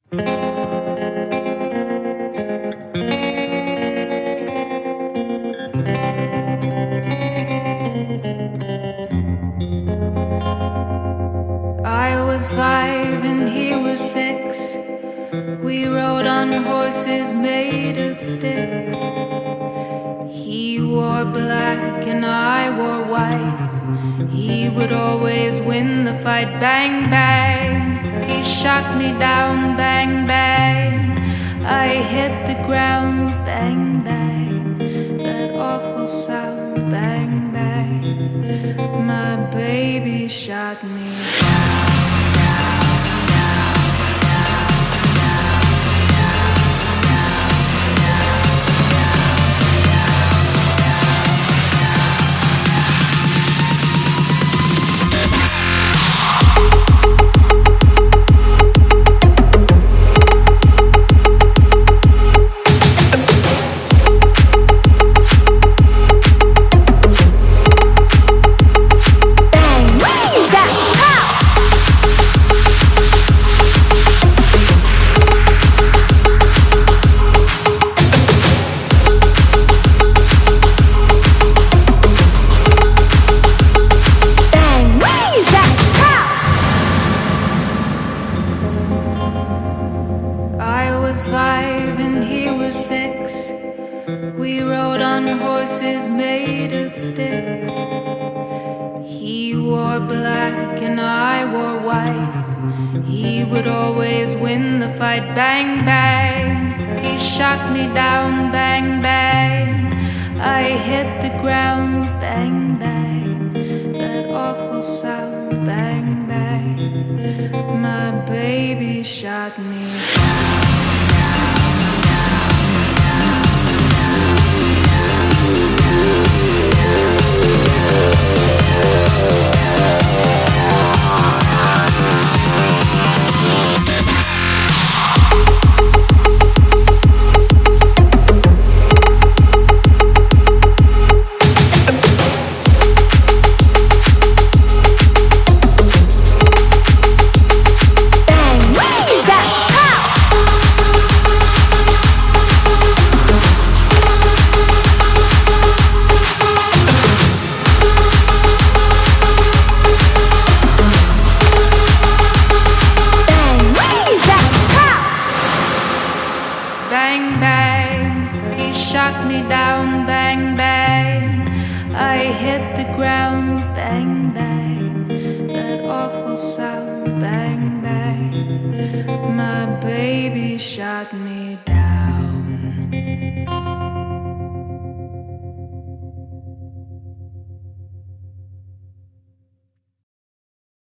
I was 5 and he was 6. We rode on horses made of sticks. He wore black and I wore white. He would always win the fight. Bang, bang. He shot me down. Bang, bang. I hit the ground. Bang, bang. That awful sound. Bang, bang. My baby shot me down. I was 5 and he was 6. We rode on horses made of sticks. He wore black and I wore white. He would always win the fight. Bang, bang. He shot me down. Bang, bang. I hit the ground. Bang, bang. That awful sound. Bang, bang. My baby shot me down. Bang, bang, he shot me down. Bang, bang, I hit the ground. Bang, bang, that awful sound. Bang, bang, my baby shot me down.